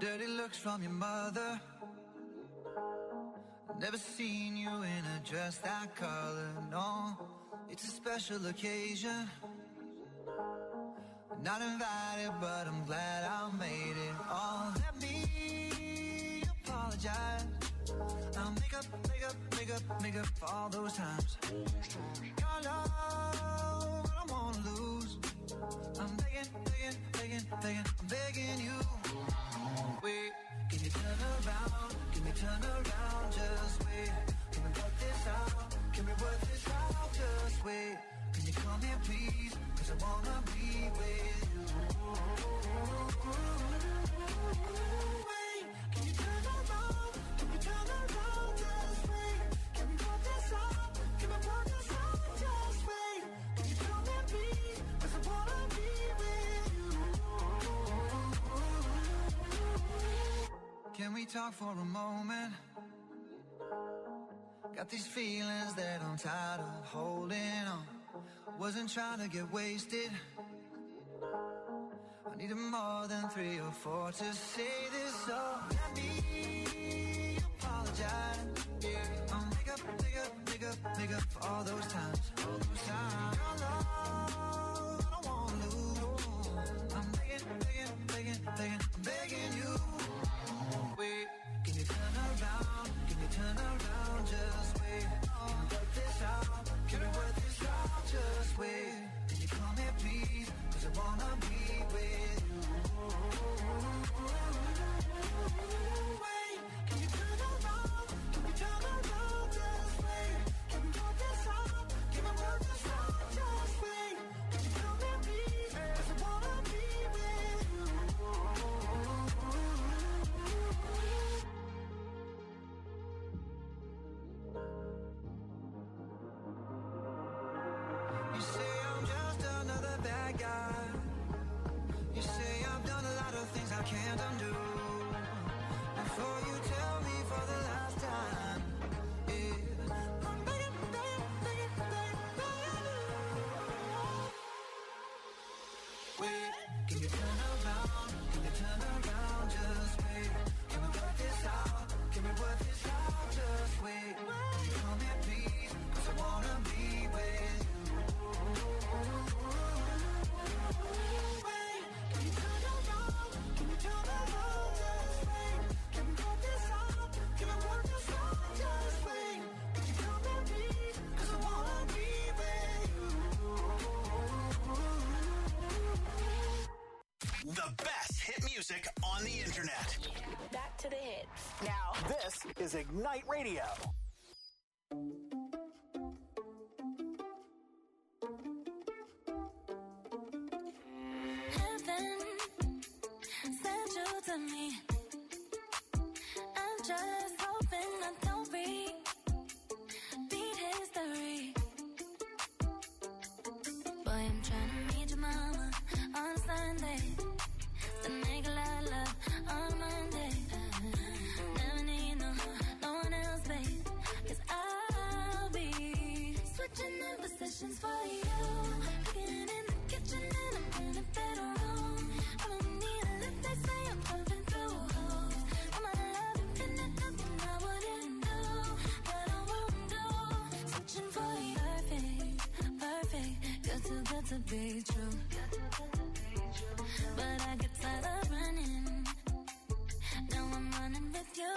Dirty looks from your mother. Never seen you in a dress that color, no. It's a special occasion. Not invited, but I'm glad I made it. Oh, let me apologize. I'll make up for all those times. Your love, I don't wanna lose. I'm begging, I'm begging you. Wait, can you turn around? Can you turn around? Just wait. Can we work this out? Can we work this out? Just wait. Can you come here, please? 'Cause I wanna be with you. Wait, can you turn around? Can you turn around? Just wait. Can we work this out? Can we work this out? Just wait. Can you come here, please? 'Cause I wanna be with you. Can we talk for a moment? Got these feelings that I'm tired of holding on. Wasn't trying to get wasted. I needed more than 3 or 4 to say this. So let me apologize. Yeah, I'll make up for all those times. All those times. Your love, I don't wanna lose. I'm begging, I'm begging you. Wait, can you turn around? Can you turn around? Just wait. Can we work this out? Can we work this out? Just wait. Can you come here, please? 'Cause I wanna be with you. Wait, can you turn around? Can you turn around? Just wait. Can we work this out? Can we work this out? Just wait. Can you come here, please? 'Cause I wanna be with you. You say I'm just another bad guy. You say I've done a lot of things I can't undo. Before you tell me for the last time, yeah, I'm begging you. Wait, can you turn around? Can you turn around? Just wait. Can we work this out? Can we work this out? Just wait. Can you come here, please? 'Cause I wanna be with you. Wait, can you turn around? Can you turn around? Just wait. Can we work this out? Can we work this out? Just wait. Can you come here, please? 'Cause I wanna be with you. The best hit music on the internet. Back to the hits. Now, this is Ignite Radio. Heaven sent you to me. I'm just hoping I don't repeat history. Boy, I'm trying to meet your mama on Sunday. To make a lot of love on Monday. Never need no one else, babe. 'Cause I'll be switching in positions for you. Cooking in the kitchen and I'm in the bedroom. I don't need a lift, they say I'm pumping through holes. I'm out of love, infinite, nothing I wouldn't do. That I won't do. Switching for you. Perfect. You're too good to be true. But I get tired of running. Now I'm running with you.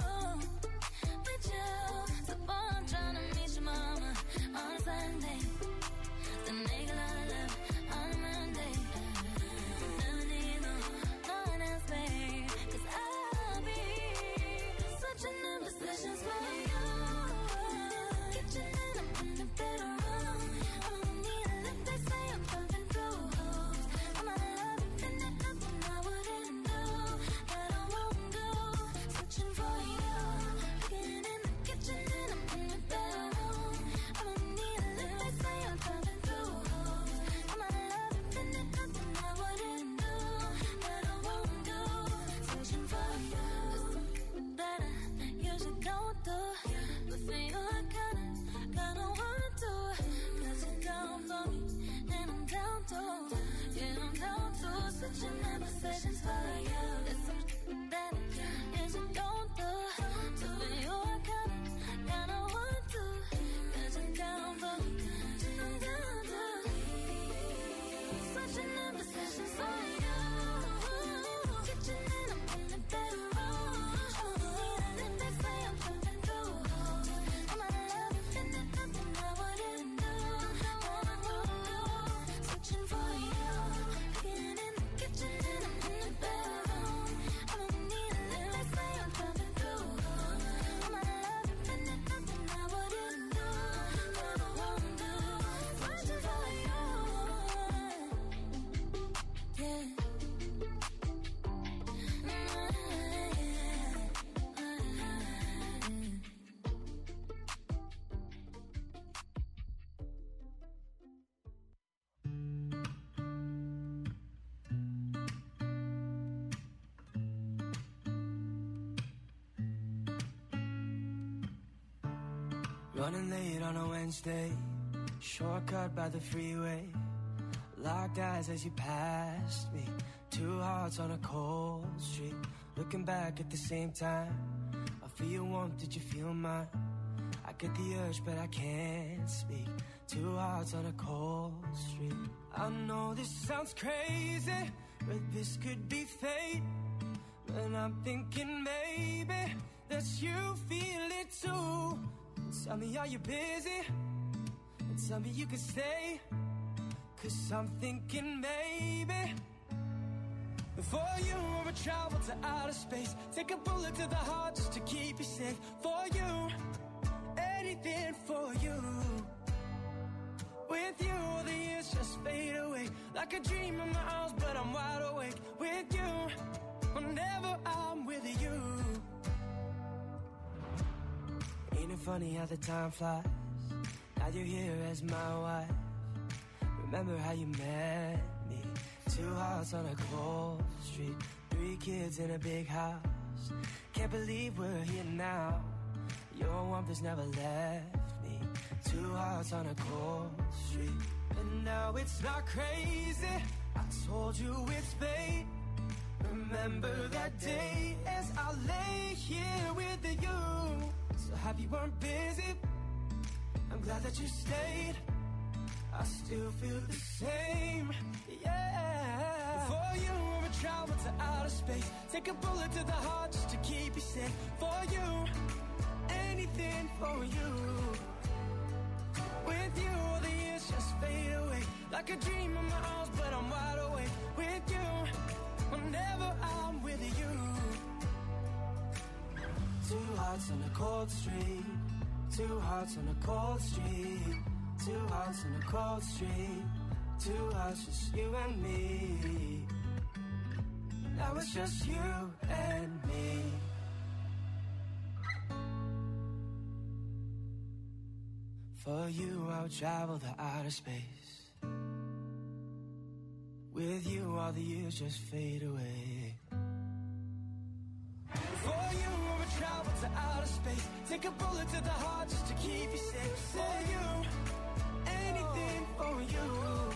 So boy, I'm trying to meet your mama on Sunday. To make a lot of love on Monday. Never need no one else, babe. 'Cause I'll be switching in positions for you. Kitchen and I'm in the bedroom. I don't need a lift, they say I'm pumping through. Running late on a Wednesday, shortcut by the freeway. Locked eyes as you passed me. Two hearts on a cold street. Looking back at the same time. I feel your warmth, did you feel mine? I get the urge but I can't speak. Two hearts on a cold street. I know this sounds crazy, but this could be fate. And I'm thinking maybe that you feel it too. Tell me, are you busy? And tell me you can stay. Cause I'm thinking maybe for you I would travel to outer space. Take a bullet to the heart just to keep you safe. For you, anything for you. With you, the years just fade away. Like a dream in my arms, but I'm wide awake. With you, whenever I'm with you. Ain't it funny how the time flies? Now you're here as my wife. Remember how you met me? Two hearts on a cold street. 3 kids in a big house. Can't believe we're here now. Your warmth has never left me. Two hearts on a cold street. And now it's not crazy. I told you it's fate. Remember that day as I lay here with you. So happy you weren't busy. I'm glad that you stayed. I still feel the same, yeah. For you, I would travel to outer space. Take a bullet to the heart just to keep you safe. For you, anything for you. With you, all the years just fade away. Like a dream in my arms, but I'm wide awake. With you, whenever I'm with you. Two hearts on a cold street. Two hearts on a cold street. Two hearts on a cold street. Two hearts, just you and me. Now it's just you and me. For you, I would travel to outer space. With you, all the years just fade away. For you, I would travel to outer space. Take a bullet to the heart just to keep you safe. For you, anything for you.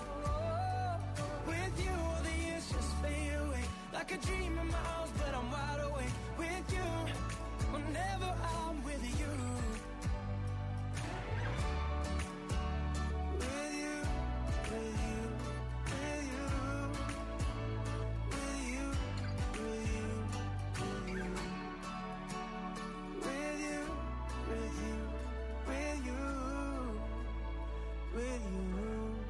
With you, all the years just fade away. Like a dream in my arms, but I'm wide awake. With you, whenever I'm with you. With you, with you, with you. With you, with you, with you. With you, with you, with you. With you, with you.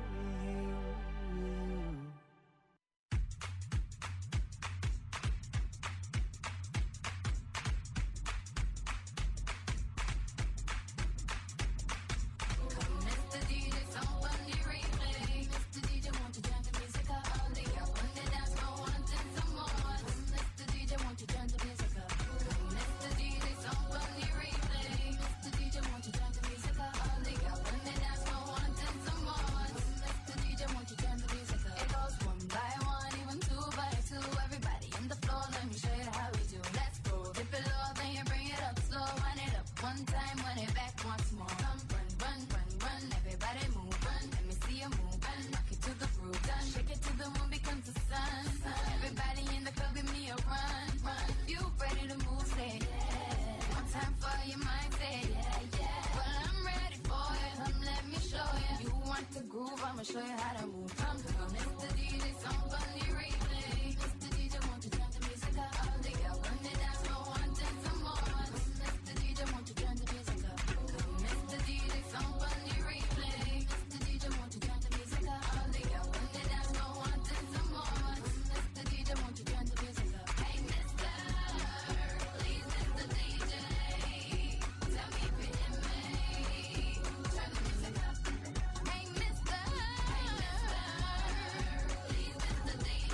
I'ma show you how to move. Come on, Mr. DJ, song on the replay. Mr. DJ, won't you turn the music up? All the girl run it down, so one and some more. Mr. DJ, won't you turn the music up? Come, Mr. DJ, song on the replay. Mr. DJ, won't you turn the music up? All the girl run it down, so one and some more. Mr. DJ, won't you turn the music up? Hey, Mr. Please, Mr. DJ, tell me if you hear me. Turn the music up. Hey, Mr. Please, Mr. DJ.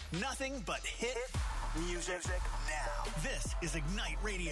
Nothing but hit music now. This is Ignite Radio.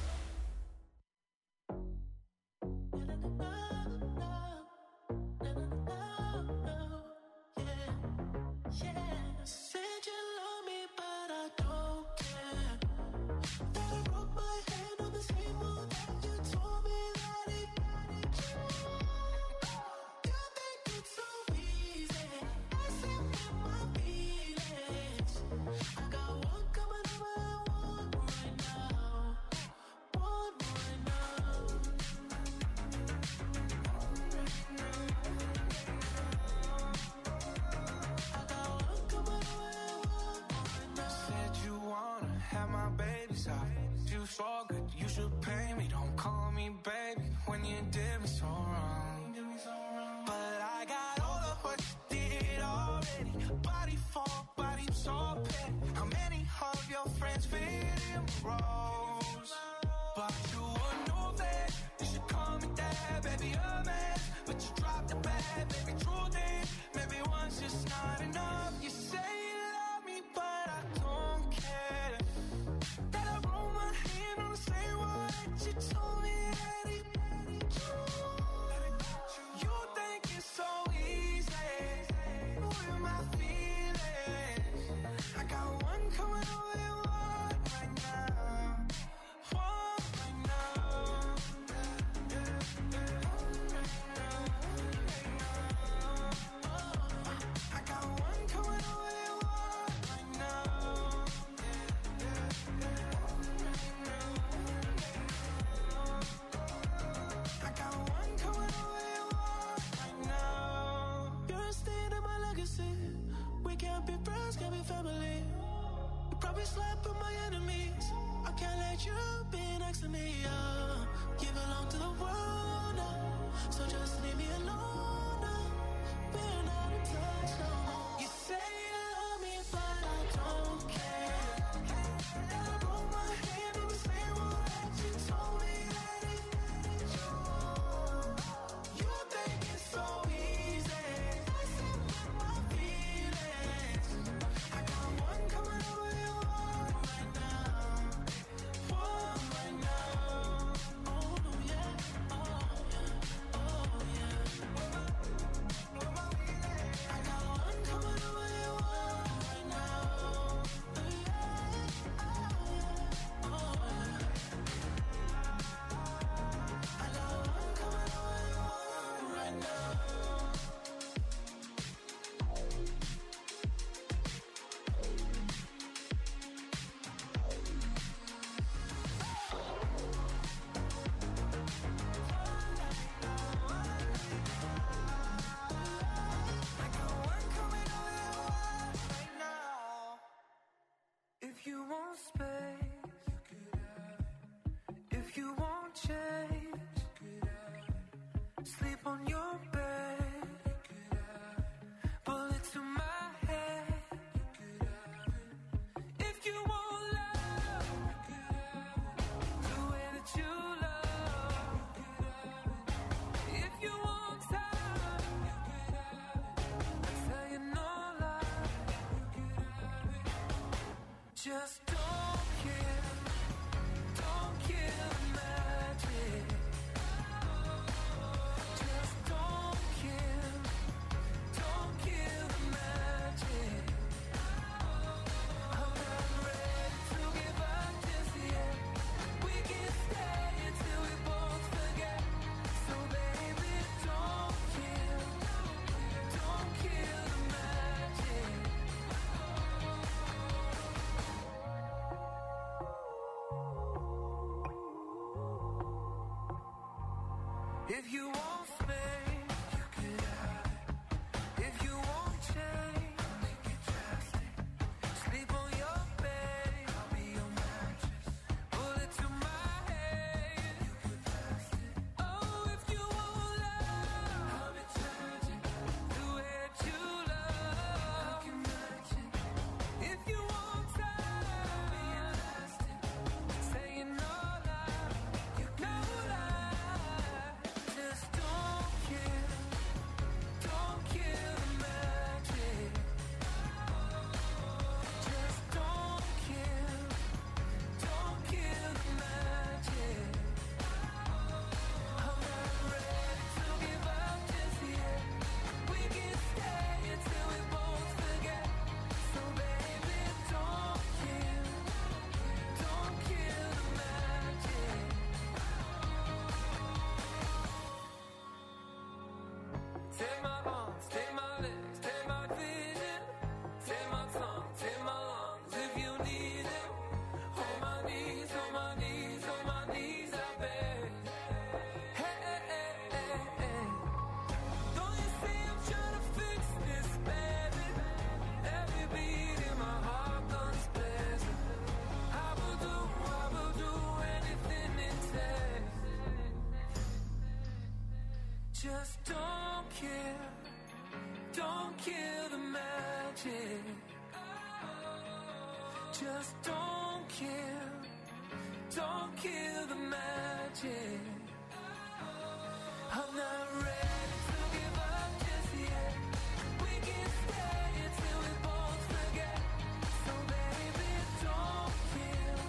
If you want space, if you want change, sleep on your bed, bullet to my head. If you want love, the way that you love. If you want time, I'll tell you no lie. Just don't kill the magic. Just don't kill the magic. I'm not ready to give up just yet. We can stay until we both forget. So baby, don't kill the magic. If you want space, you can have it. If you want change, I'll make it drastic. Sleep on your bed, I'll be your mattress. Bullet to my head, you can pass it. Oh, if you want love, I'll be tragic. The way that you love, I can match it. If you want time, I'll be elastic. Saying no lie, you no lie. Just don't Just don't kill the magic. Just don't kill the magic. I'm not ready to give up just yet. We can stay until we both forget. So baby, don't kill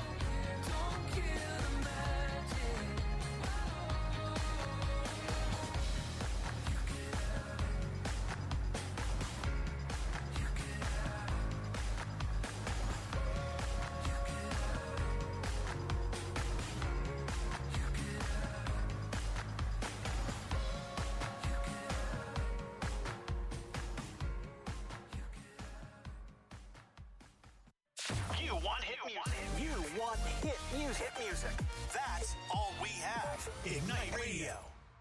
the magic. You can have it. You can have it. You can have it. You can have You want hit music. You want hit music. Hit music. That's all we have. Ignite Radio.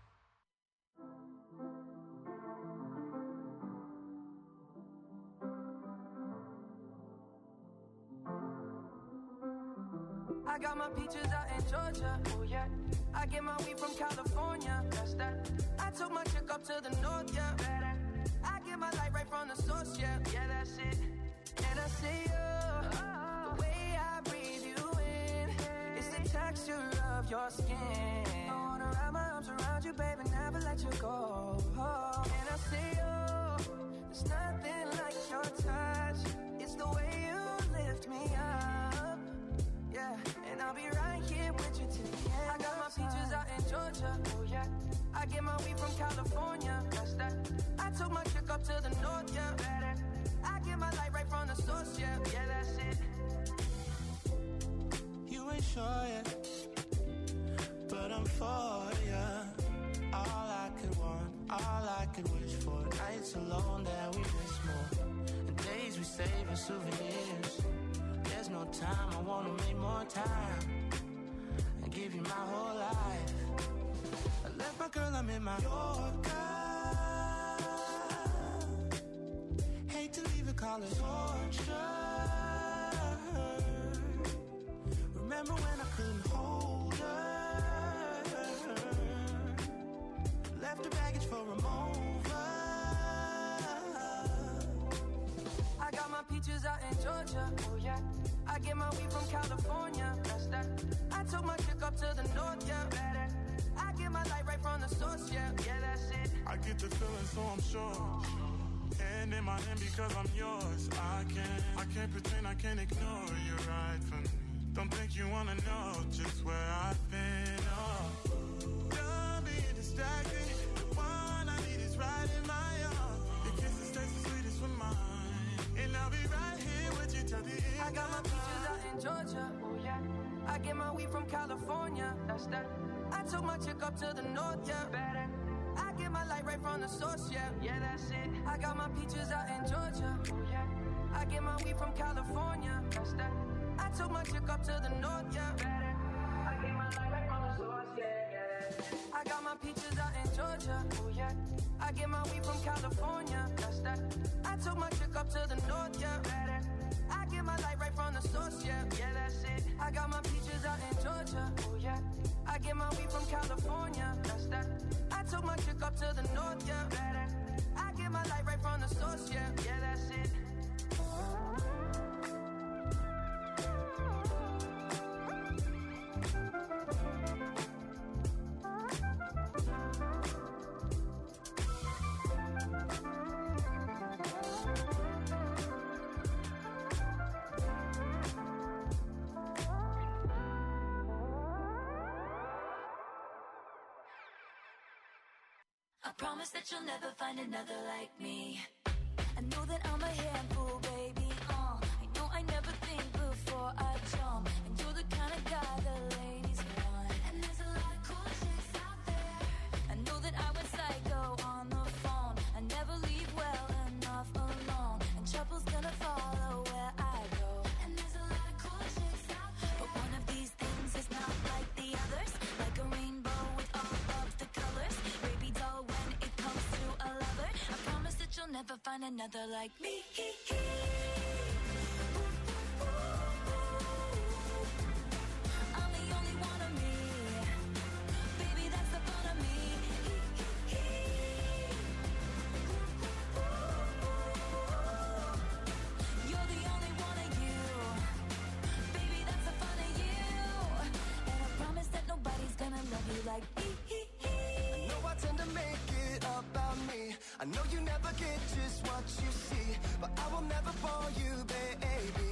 I got my peaches out in Georgia, oh yeah. I get my weed from California, that's that. I took my chick up to the north, yeah. I get my light right from the source, yeah. Yeah, that's it. And I say, the way I breathe you in, it's the texture of your skin. I wanna wrap my arms around you, baby, never let you go. And I say, there's nothing like your touch. It's the way you lift me up. Yeah, and I'll be right here with you till the end. I got my peaches out in Georgia, oh yeah. I get my weed from California, that's that. I took my chick up to the north, yeah. I get my light right from the source, yeah. Yeah, that's it. You ain't sure yet, but I'm for ya. All I could want, all I could wish for. Nights alone that we miss more, and days we save as souvenirs. There's no time, I wanna make more time and give you my whole life. I left my girl, I'm in my Yorker. Hate to leave it, call it torture. Remember when I couldn't hold her? Left the baggage for a mover. I got my peaches out in Georgia, oh yeah. I get my weed from California, that's that. I took my chick up to the north, yeah. I get my light right from the source, yeah. Yeah, that's it. I get the feeling, so I'm sure. And in my hand because I'm yours. I can't pretend, I can't ignore you right from me. Don't think you wanna know just where I've been. Oh, don't be distracted. The one I need is right in my arms. Your kisses taste the sweetest with mine, and I'll be right here with you till the end. I got my peaches out in Georgia, oh yeah. I get my weed from California, that's that. I took my chick up to the north, yeah. I get my light right from the source, yeah. Yeah, that's it. I got my peaches out in Georgia, oh yeah. I get my weed from California, that's that. I took my chick up to the north, yeah. I get my light right from the source, yeah. I got my peaches out in Georgia, oh yeah. I get my weed from California, that's that. I took my chick up to the north, yeah. I get my light right from the source, yeah. Yeah, that's it. I got my peaches out in Georgia, oh yeah. I get my weed from California, that's that. I took my chick up to the north, yeah. I get my light right from the source, yeah. Yeah, that's it. I promise that you'll never find another like me. I know that I'm a handful, baby. I know I never think before I jump, and you're the kind of guy the ladies want. And there's a lot of cool chicks out there. I know that I went psycho on the phone. I never leave well enough alone, and trouble's gonna follow where I go. And there's a lot of cool chicks out there, but one of these things is not like the others. Like a rainbow with all of the colors, baby doll. When it comes to a lover, I promise that you'll never find another like me. I'm the only one of me, baby, that's the fun of me. like me. I know I tend to make it about me. I know you never get just what you see, but I will never fall you, baby.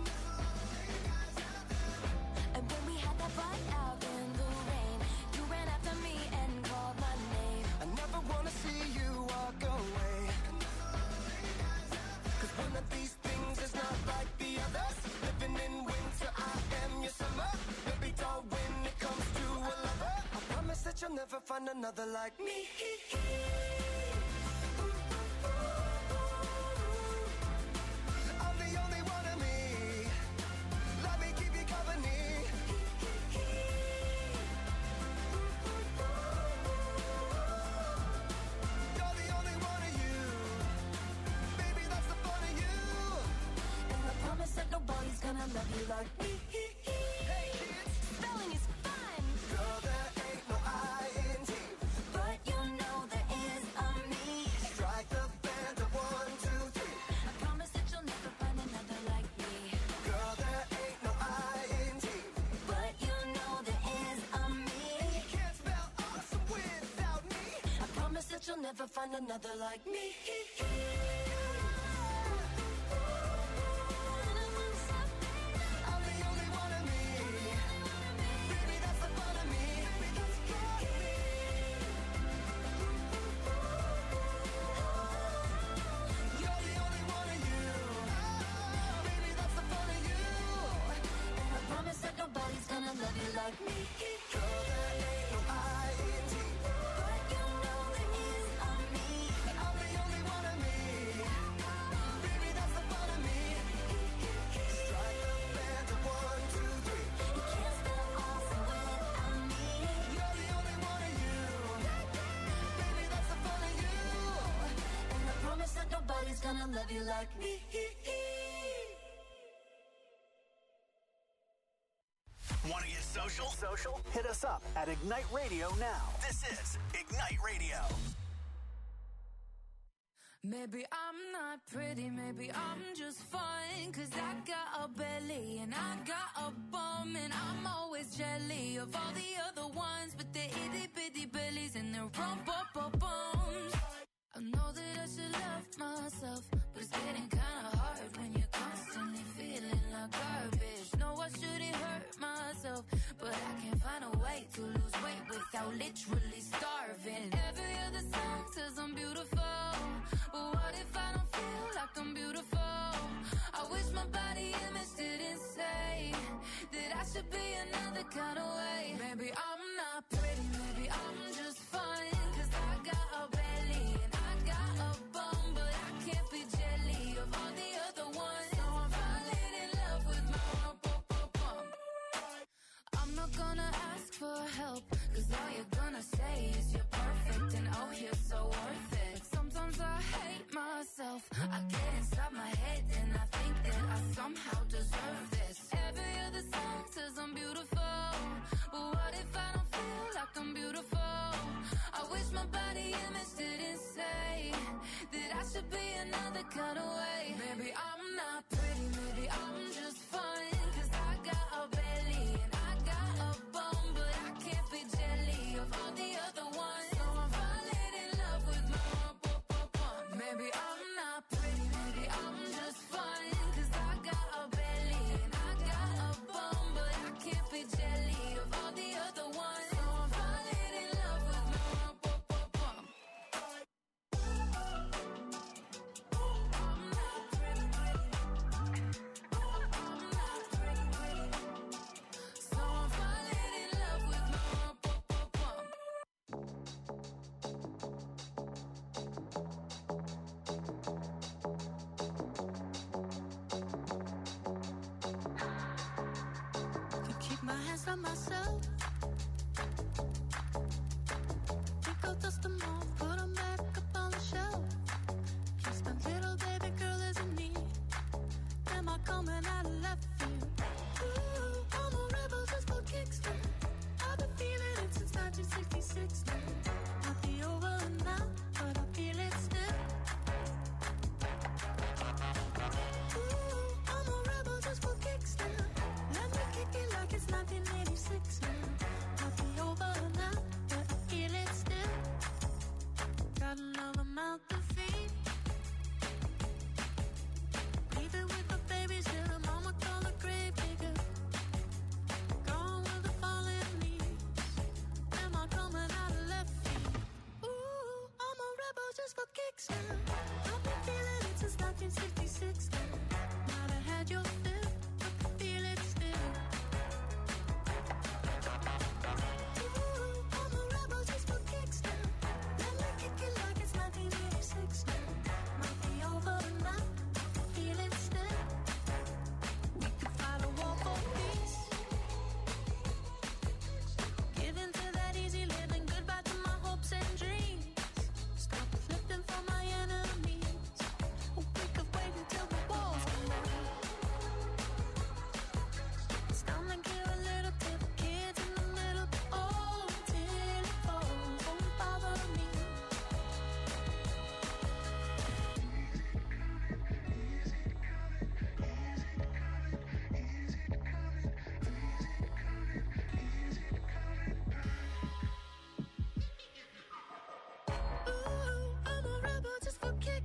And when we had that fight out in the rain, you ran after me and called my name. I never wanna see you walk away, 'cause one of these things is not like the others. Living in winter, I am your summer. Baby doll, when it comes to a lover, I promise that you'll never find another like me. I'm the only one of me. Let me keep you company. You're the only one of you. Baby, that's the fun of you. And I promise that nobody's gonna love you like me. Hey kids, Spelling is fun, girl, there ain't no I-N-G. but you know there is a me. Strike the band of 1, 2, 3. I promise that you'll never find another like me. Girl, there ain't no I-N-G. But you know there is a me. You can't spell awesome without me. I promise that you'll never find another like me. I'm the only one of me. Baby, that's the fun of me. You're the only one of you. Baby, that's the fun of you. And I promise that nobody's gonna love you like me. Girl, there ain't no I-N-G. But you know there is a me. I'm the only one of me. Baby, that's the fun of me. Strike the band of 1, 2, 3. You can't spell awesome without me. You're the only one of you. Baby, that's the fun of you. And I promise that nobody's gonna love you like me. Want to get social? Hit us up at Ignite Radio now. This is Ignite Radio. Maybe I'm not pretty, maybe I'm just fine, 'cause I got a belly and I got a bum, and I'm always jelly of all the other ones with their itty bitty bellies and their rump-up-bums. I know that I should love myself, but it's getting kinda hard when you're constantly feeling like garbage. No, I shouldn't hurt myself, but I can't find a way to lose weight without literally starving. Every other song says I'm beautiful, but what if I don't feel like I'm beautiful? I wish my body image didn't say that I should be another kind of way. Maybe I'm not pretty, maybe I'm just fine, 'cause I got a belly and I got a bum, but I can't be jelly of all the other ones. So I'm falling in love with my rump-up-bum. I'm not gonna ask for help, 'cause all you're gonna say is you're perfect and oh, you're so worth it. Sometimes I hate myself, I get inside my head and I think that I somehow deserve this. Every other song says I'm beautiful, but what if I don't feel like I'm beautiful? I wish my body image didn't say that I should be another kind of way. Maybe I'm not pretty, maybe I'm just fine, 'cause I got a belly and I got a bum, but I can't be jelly of all the other ones. So I'm falling in love with my rump-up-bum. Maybe I'm not pretty, maybe I'm just fine, 'cause I got a belly and I got a bum, but I can't be jelly of all the other ones. So I'm falling in love with my rump-up-bum. I'm not pretty, I'm not pretty, so I'm falling in love with my rump-up-bum. Can keep my hands on myself. Think I'll dust them off, put them back up on the shelf. Kiss my little baby girl as in need. Am I coming out of left field? Ooh, I'm a rebel just for kicks now. I've been feeling it since 1966 now. Might be over now, but I feel it still. Ooh, I'm a rebel just for kicks now. Let me kick it like it's 1986 now. Might be over now,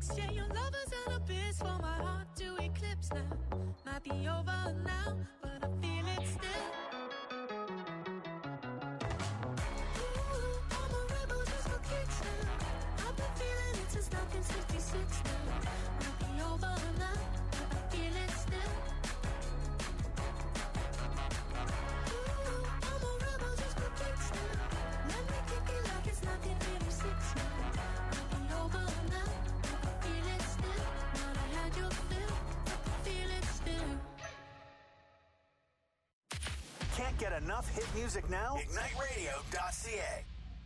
Yeah, your love is an abyss for my heart to eclipse now. Might be over now, but I feel it still. Ooh, I'm a rebel just for kicks now. I've been feeling it since 1966 now. Might be over now, but I feel it still. Ooh, I'm a rebel just for kicks now. Let me kick it like it's 1986 now. Might be over now, but I feel it still. Not I had your fill, but I feel it still. Can't get enough hit music now? IgniteRadio.ca.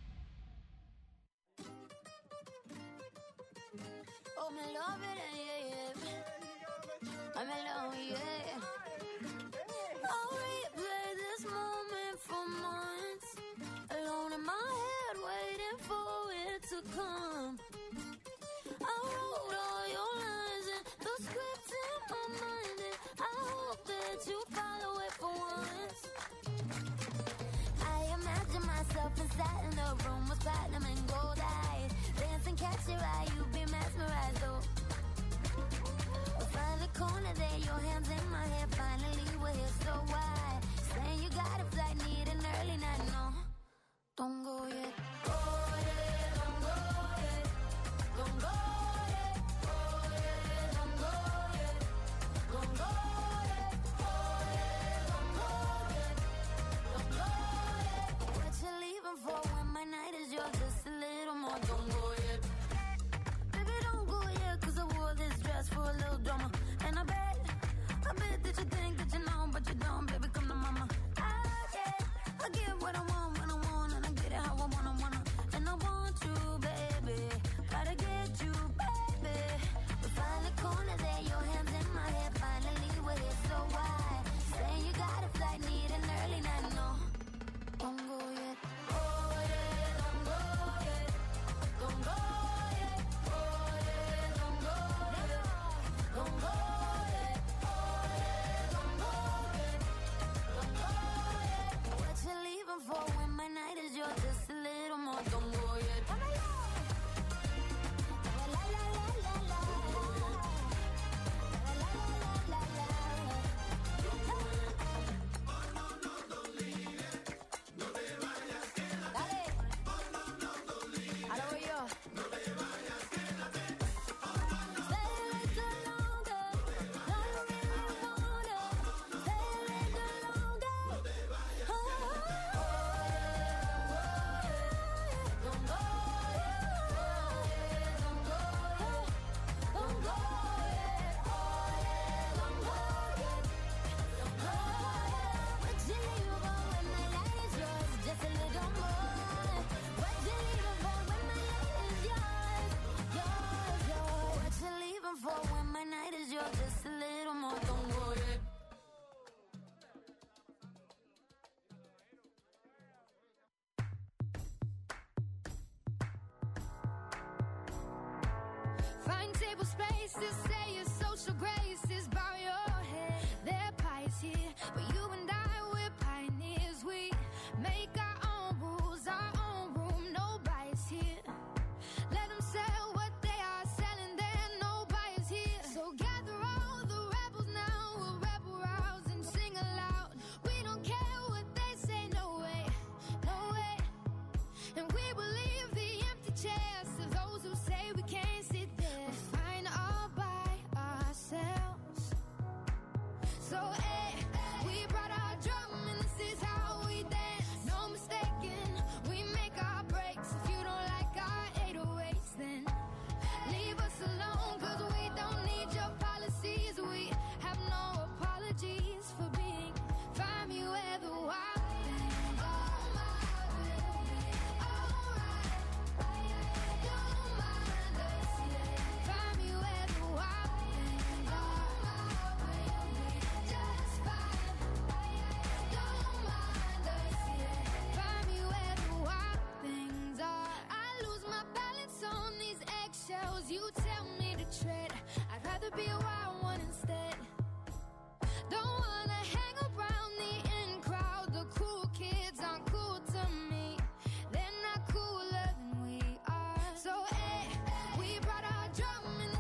Oh, me love it, yeah, yeah. I'm alone, yeah. I'll replay this moment for months. Alone in my head, waiting for it to come. I wrote all your lines and the script in my mind, and I hope that you follow it for once. I imagine myself inside in the room with platinum and gold eyes. Dancing, catch your eye, you be mesmerized, though. We'll find the corner there, your hands in my hair. Finally, we're here, so why? Saying you got a flight, need an early night, no. Don't go yet. Go yet, don't go yet. Don't go yet. Go yet, don't go yet. Don't go yet. Go yet, don't go yet. Don't go yet. What you leaving for when my night is yours? Just a little more. Don't go yet. Baby, don't go yet, 'cause I wore this dress for a little drama. And I bet that you think that you know, but you don't. Baby, come to mama. I get what I want when I want, and I get it how I wanna. And I want you, baby. Gotta get you, baby. We find the corner there, your hands in my hair. Finally, we're here, so why? Saying you got a flight, need an early night, no. Don't go yet. Go yet, don't go yet. Don't go yet. Go yet, don't go yet. Don't go yet. Go yet, don't go yet. Don't go yet. What you leaving for when my night is yours? Just a little more. Don't go yet. La la la la la la. La la la la la la. Dale. Ahora voy yo. Stay a little longer. No, you really wanna. Stay a little longer. Don't go yet. Don't go yet. Don't go yet. Don't go yet. Don't go yet. What you leaving for when my light is yours? Just a little more. What you leaving for when my light is yours? Yours, yours. What you leaving for when my night is yours? Just a little more. Don't go yet. Find table spaces, say your social graces, bow your head. They're pies here, but you and I, we're pioneers. We make our own rules, our own room, no bias here. Let them sell what they are selling there, no bias here. So gather all the rebels now, we'll rebel rouse and sing aloud. We don't care what they say, no way, no way. And we will leave the empty chairs to those who say we can't sit there. We're fine all by ourselves. So, we brought our drum and this is how we dance. No mistaking, we make our breaks. If you don't like our 808s, then leave us alone, 'cause we don't need your policies. We have no apologies for being. Find me where the wild things are. Alright, don't mind us yet. Find me where the wild things are. Just fine. Don't mind us yet. Find me where the wild things are. I lose my balance on these eggshells. You tell me to tread. I'd rather be a wild one instead. Don't wanna hang around the in crowd. The cool kids aren't cool to me. They're not cooler than we are. So, we brought our drum and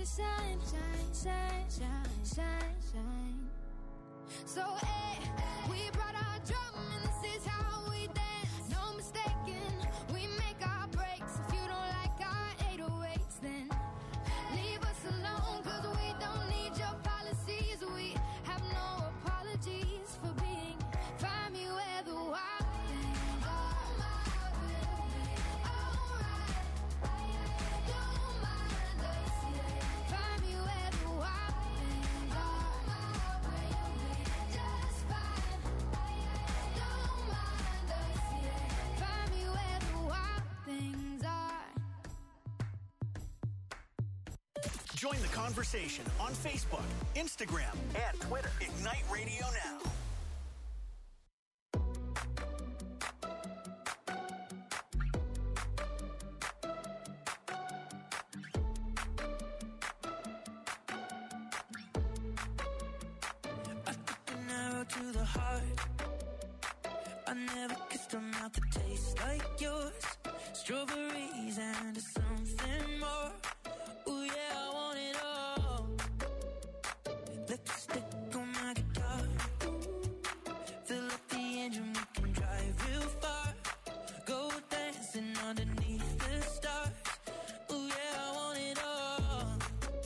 shine, shine, shine, shine, shine, shine. So hey, we brought our drum and this is how we dance. No mistaking, we make our breaks. If you don't like our 808s, then leave us alone, cause we don't need your policies. We have no apologies for being. Find me where the wild things are. Don't mind us. Find me where the wild things are. Just fine. Don't mind us. Find me where the wild things are. Join the conversation on Facebook, Instagram, and Twitter. Ignite Radio Now. An arrow to the heart. I never kissed a mouth that tastes like yours. Strawberries and something more. Ooh yeah, I want it all. Lipstick on my guitar. Fill up the engine, we can drive real far. Go dancing underneath the stars. Ooh yeah, I want it all.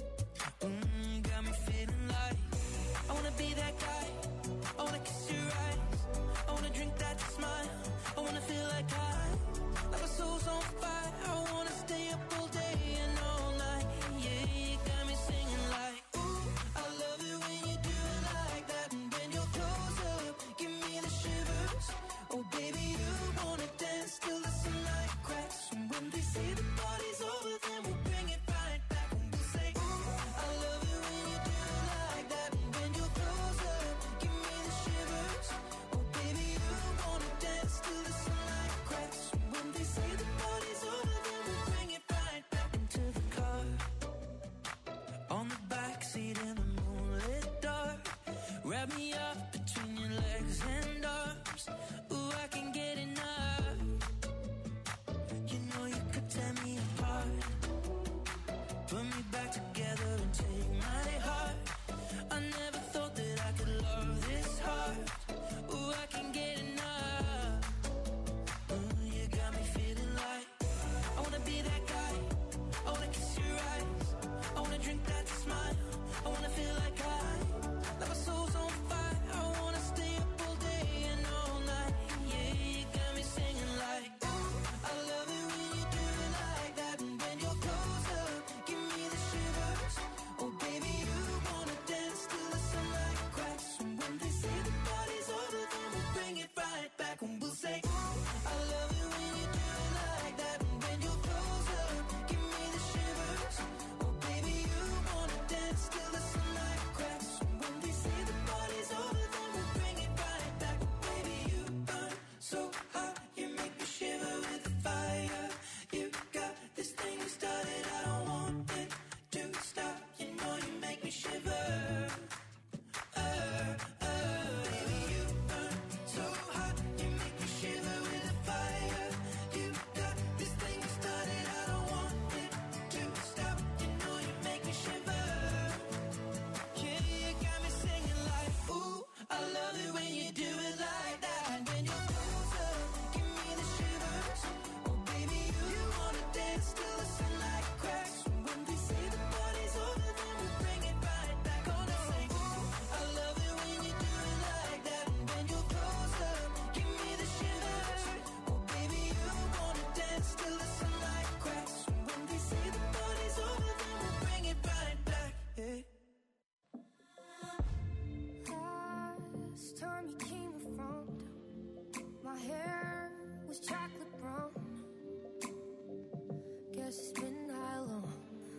Got me feeling like I wanna be that guy. I wanna kiss your eyes. I wanna drink that smile. I wanna feel like my soul's on fire. I wanna stay up all day and all night. Yeah, you got me singing like, ooh, I love it when you do it like that. And when you're close up, give me the shivers. Oh baby, you wanna dance till the sunlight cracks. And when they say the party's over, then we'll bring it right back. And we'll say, ooh, I love it when you do it like that. And when you're close up, give me the shivers. Oh baby, you wanna dance till the sunlight cracks. And when they say the party's over, then we'll bring it right back into the car. On the backseat in the moonlit dark. Wrap me up between your legs and arms. Ooh, I can get enough. You know you could tear me apart. Put me back together and take my heart. I never thought that I could love this hard. Ooh, I can get enough. Ooh, you got me feeling like I wanna be that guy. I wanna kiss your eyes. I wanna drink that smile. I wanna feel like my soul's on fire. I wanna stay up all day and all night. Yeah, you got me singing like, ooh, I love it when you do it like that. And when you're close up, give me the shivers. Oh baby, you wanna dance till the sunlight cracks. And when they say the party's over, then we'll bring it right back. And we'll say, ooh, I love it when you do it like that. And when you're close up, give me the shivers. Oh baby, you wanna dance till the sunlight cracks. And when they say the party's over, then we'll bring it right back. Baby, you burn so hot, you make me shiver with the fire. You got this thing you started, I don't want it to stop. You know you make me shiver. Baby, you burn so hot, you make me shiver with the fire. You got this thing you started, I don't want it to stop. You know you make me shiver. Yeah, you got me singing like, ooh, I love it when you do it like that. And when you're close up, give me the shivers. Oh baby, you wanna dance till the sunlight cracks. And when they say the party's over, then we'll bring it right back. Gonna say, ooh, I love it when you do it like that. And when you're close up, give me the shivers. Oh baby, you wanna dance till the sunlight cracks. And when they say the party's over, then we'll bring it right back. Yeah. Last time you came around, my hair was chocolate brown. Guess it's been that long.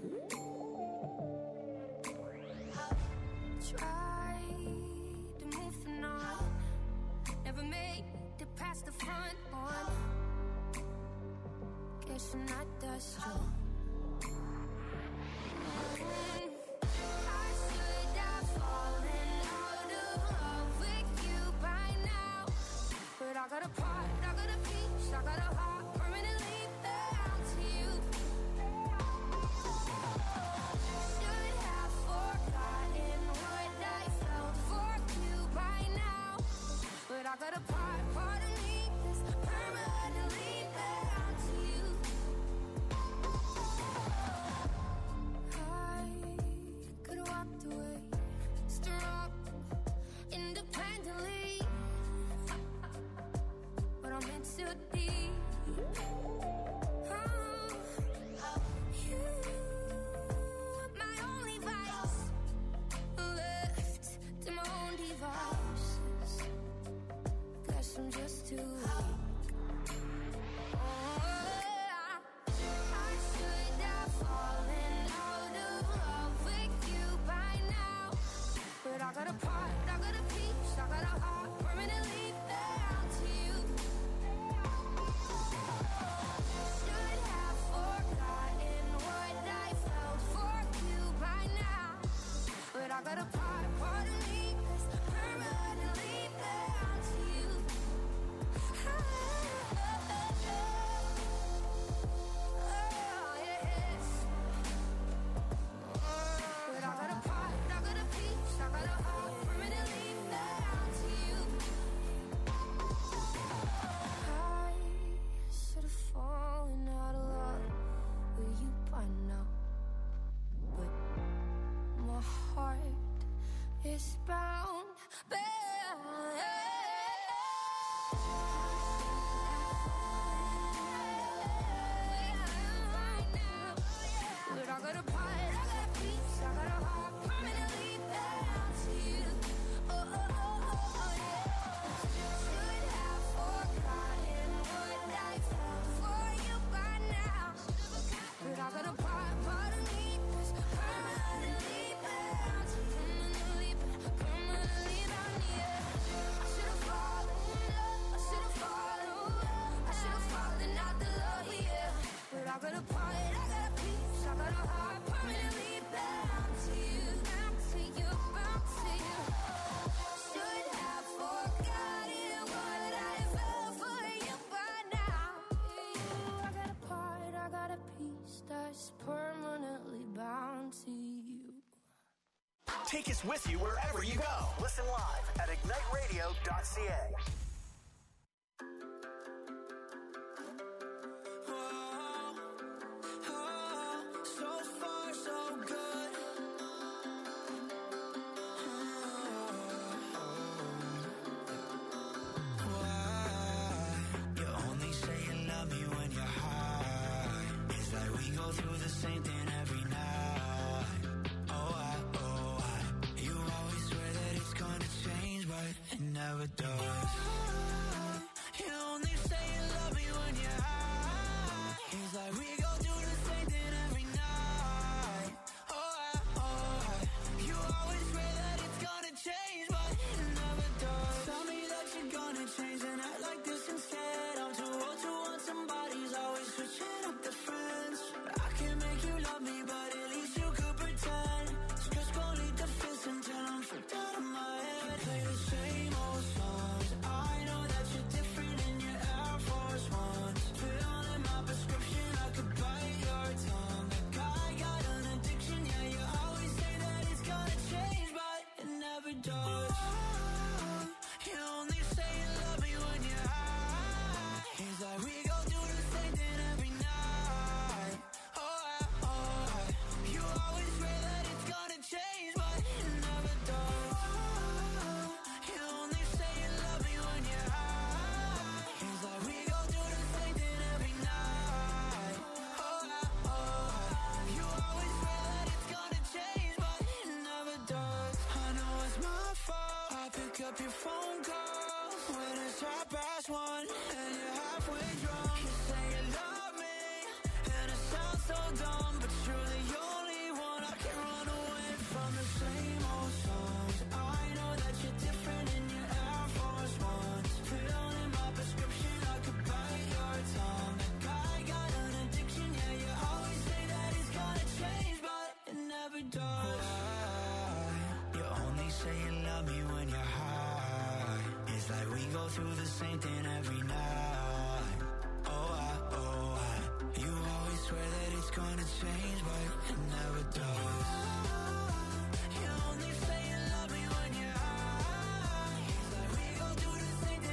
Tried to move the on, never made it past the front one. Guess you're not that strong. I should have fallen out of love with you by now. But I got a part, I got a piece, I got a heart permanently bound to you. Should I got a part of me that's permanently bound to you. I could have walked away, strong, independently, but I'm in too deep. You, my only vice, left to my own devices. Guess I'm just too weak. I should have fallen out of love with you by now, but I got a part, I got a piece, I got a heart permanently bound to you. Should have forgotten what I felt for you by now, but I got a part of me that's permanently bound to you. Yes. But I got a part, I got a piece, I got a heart permanently bound to you. I should have fallen out of love with you by now, but my heart is bound, but I got a part, I got a piece, I got a heart permanently bound to you. Oh, yeah. Should have forgotten what I felt for you by now, but I got a part of me that's permanently bound to you. Permanently bound, yeah. I should have fallen in love, I should have fallen out the love, yeah. But I got a part, I got a piece, I got a heart permanently bound to you, bound to you, bound to you. Should have forgotten what I felt for you by now. I got a part, I got a piece that's permanently bound to you. Take us with you wherever you go. Listen live at igniteradio.ca. So far, so good. Why? You only say you love me when you're high. It's like we go through the same thing every night. You always swear that it's gonna change, but it never does. You only say you love me when you're high. It's like we go through the same thing every night. You always swear that it's gonna change, but it never does. Tell me that you're gonna change and act like this instead. I'm too old to want somebody's always switching up the friends. I can make you love me, but at least you could pretend. Stress gon' lead the fence until I'm freaked out of my head. Play the same old songs. I know that you're different in your Air Force Ones. Filling my prescription, I could bite your tongue. Like I got an addiction, yeah, you always say that it's gonna change, but it never does. You only say you love me when you're high. It's like we go through the same thing every night. You always swear that it's gonna change, but it never does. You only say you love me when you're high. It's like we go through the same thing every night. You always swear that it's gonna change, but it never does. I know it's my fault. I pick up your phone calls when it's 1:30 and you're halfway drunk. You say you love me, and it sounds so dumb, but you're the only one I can run away from. The same old songs. I know that you're different in your Air Force Ones. Filling my prescription, I could bite your tongue. Like I got an addiction, yeah, you always say that it's gonna change, but it never does. You only say you love me when you're high. It's like we go through the same thing every night. You always swear that it's gonna change, but it never does. You only say you love me when you're high. It's like we go through the same thing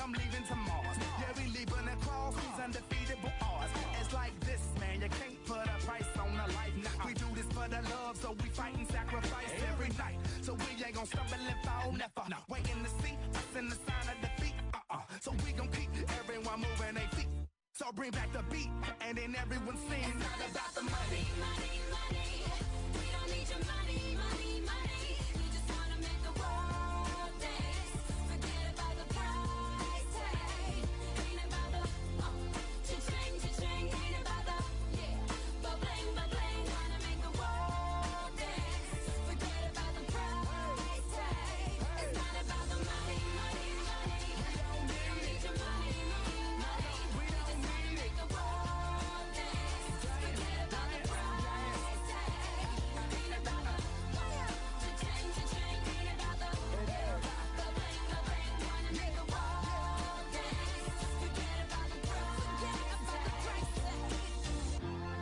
I'm leaving to Mars. Yeah, we leaving across these undefeatable odds. It's like this, man, you can't put a price on a life. Nah, we do this for the love, so we fight and sacrifice every night. So we ain't gon' stumble and fall, never. Waiting to see us in the sign of defeat. So we gon' keep everyone moving their feet. So bring back the beat, and then everyone sings. It's not about the money, money, money. We don't need your money, money, money. We just wanna make the world dance. Forget about the price tag. Ain't about the cha-ching, cha-ching. Ain't about the ba-bling, ba-bling. Wanna make the world dance. Forget about the price tag. It's not about the money, money, money. We don't need your money, money, money. We just wanna make the world dance. Forget about the price tag. Ain't about the cha-ching, cha-ching. Ain't about the ba-bling, ba-bling. Wanna make the world dance. Forget about the price tag.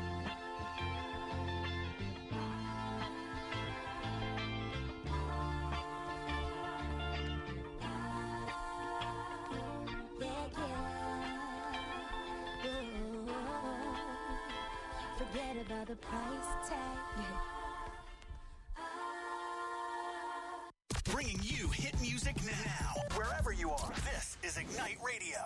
Forget about the price tag. Bringing you hit music now. Wherever you are, this is Ignite Radio.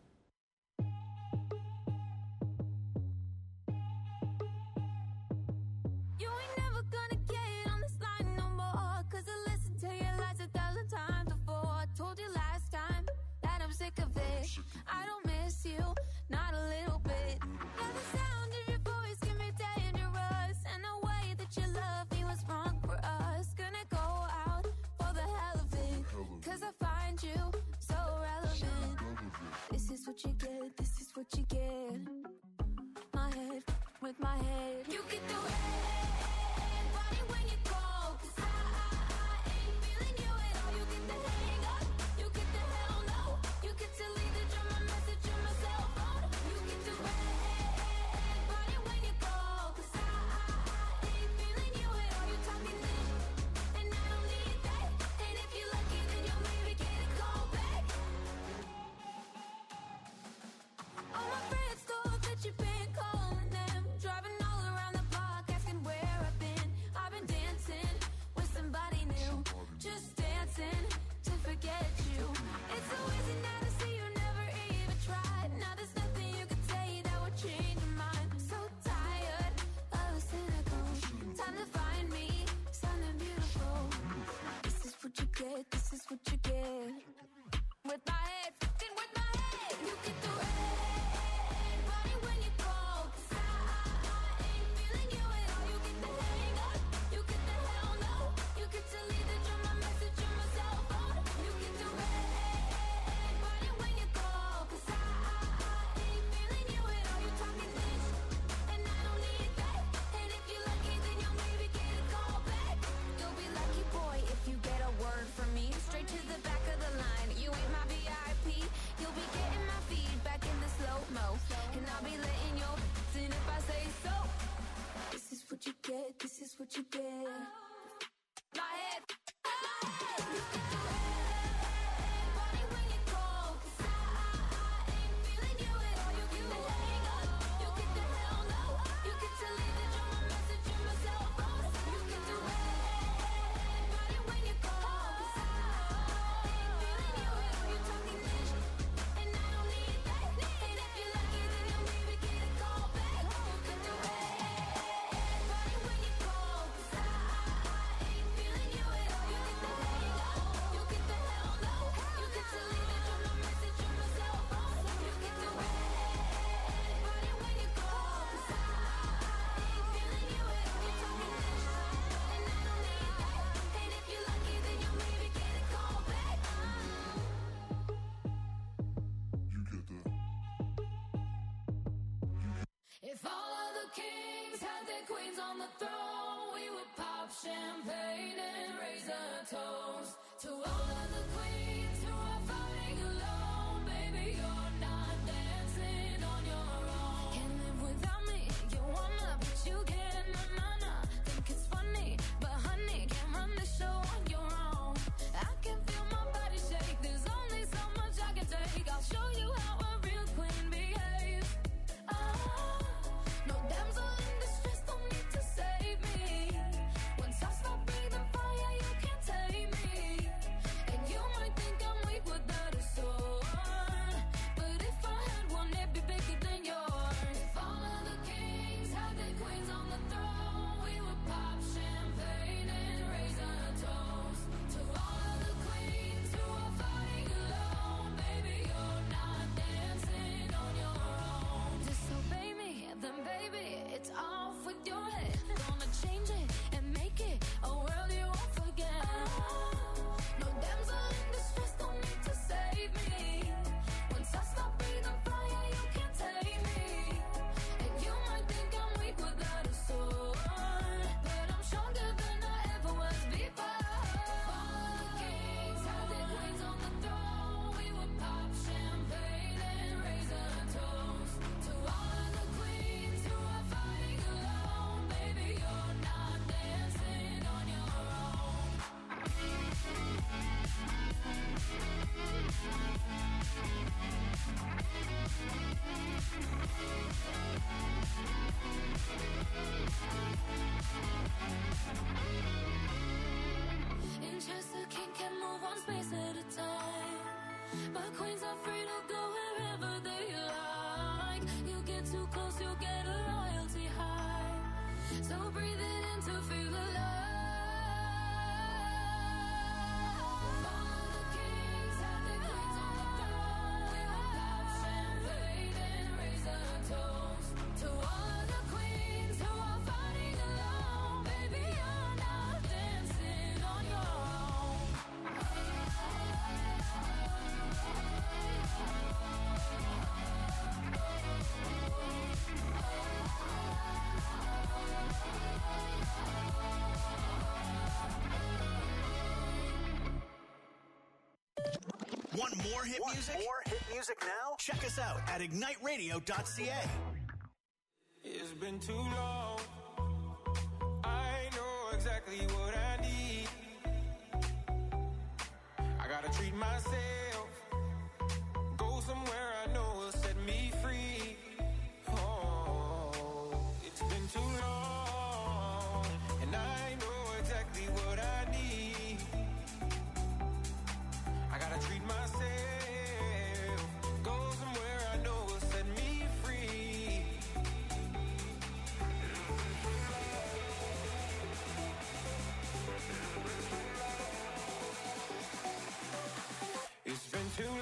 You ain't never gonna get on this line no more. Cause I listened to your lies 1,000 times before. I told you last time that I'm sick of it. I don't miss you, not a little bit. Now the sound of your voice can be dangerous. And the way that you love me was wrong for us. Gonna go out for the hell of it. Cause I find you so relevant. This is what you get, this is what you get. My head with my head. You get the red body when you call. Cause I ain't feeling you at all. You get the hang up, you get the hell no. You get to leave the drum, my message on my cell phone. You get the red body when you call. Cause I ain't feeling you at all. You talking this, and I don't need that. And if you're lucky, then you'll maybe get a call back. All my friends thought that you've been calling them. Driving all around the block, asking where I've been. I've been dancing with somebody new. Just dancing to forget you. It's so easy now to see you never even tried. Now there's nothing you can say that would change your mind. I'm so tired of the cynical. Time to find me something beautiful. This is what you get, this is what you get. With my head, fucking with my head. You get the red body when you call. Cause I ain't feeling you at all. You get the hang up, you get the hell no. You get to leave the drum, my message on my cell phone. You get the red body when you call. Cause I ain't feeling you at all. You talking this, and I don't need that. And if you're lucky, then you'll maybe get a call back. You'll be lucky, boy, if you get a word from me. Straight to the back of the line. You ain't my VIP. You'll be getting my feedback in the slow-mo. And I'll be letting your in if I say so. This is what you get, this is what you get. My head, my head. You get the red body when you call. Cause I ain't feeling you at all. You get the hang up, you get the hell no. You get to leave the drum, my message on my cell phone. You get the red body when you call. Cause I ain't feeling you at all. You talking this, and I don't need that. And if you're lucky, then you'll maybe get a call back. You get the red body when you call. Cause I So breathe it in to feel the love. All the kings have their queens on the throne. We will pop champagne and raise a toast to all of the queens who are fighting alone. Baby, you're not dancing on your own. Want more hit music? More hit music now? Check us out at igniteradio.ca. It's been too long. I know exactly what I need. I gotta treat myself. Go somewhere I know will set me free. Oh, it's been too long. And I know exactly what I need. I gotta treat myself. Go somewhere I know will set me free. It's been too long.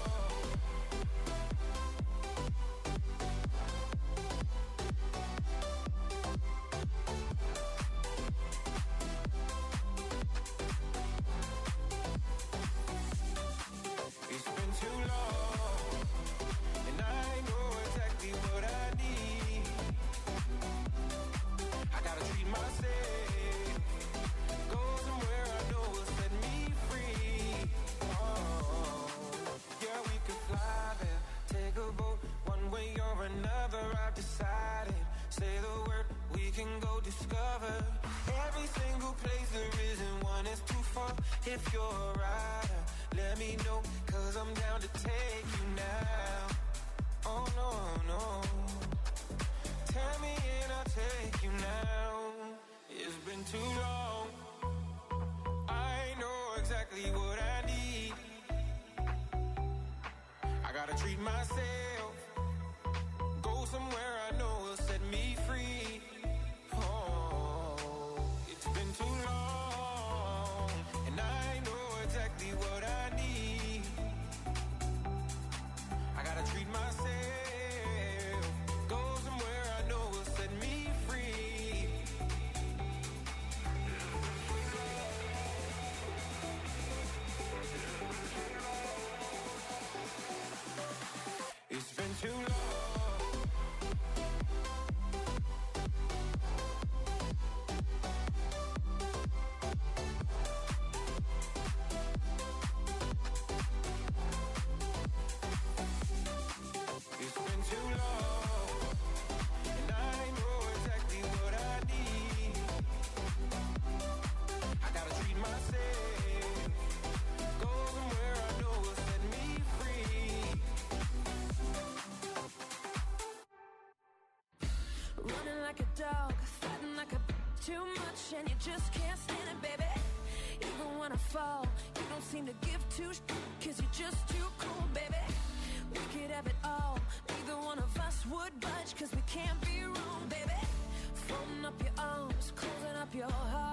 It's been too long, and I know exactly what I need. I gotta treat myself. Go somewhere I know will set me free. Oh, yeah, we could fly there, take a boat, one way or another. I've decided. Say the word, we can go discover every single place there isn't one is too far. If you're a rider, let me know, 'cause I'm down to take you now. Oh no, no. Tell me and I'll take you now. It's been too long. I know exactly what I need. I gotta treat myself. Go somewhere I know will set me free. Oh, it's been too long. And I know exactly what I need. I gotta treat myself. Go somewhere I know will set me free. It's been too long. It's been too long, and I know exactly what I need. I gotta treat myself. Go somewhere I know will set me free. Running like a dog, fighting like a too much, and you just can't stand it, baby. Even when I fall, you don't seem to give two cause you're just too cool, baby. We could have it all, neither one of us would budge, cause we can't be wrong, baby. Folding up your arms, closing up your heart.